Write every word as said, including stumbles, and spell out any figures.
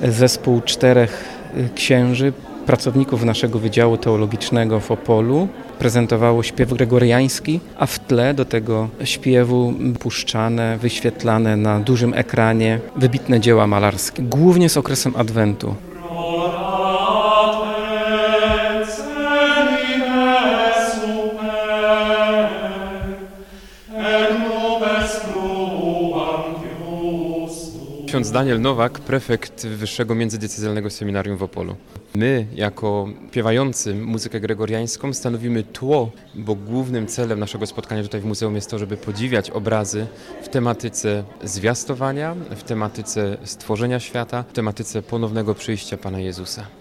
zespół czterech księży, pracowników naszego Wydziału Teologicznego w Opolu. Prezentowało śpiew gregoriański, a w tle do tego śpiewu puszczane, wyświetlane na dużym ekranie wybitne dzieła malarskie, głównie z okresem Adwentu. Ksiądz Daniel Nowak, prefekt Wyższego Międzydiecezjalnego Seminarium w Opolu. My, jako śpiewający muzykę gregoriańską, stanowimy tło, bo głównym celem naszego spotkania tutaj w muzeum jest to, żeby podziwiać obrazy w tematyce zwiastowania, w tematyce stworzenia świata, w tematyce ponownego przyjścia Pana Jezusa.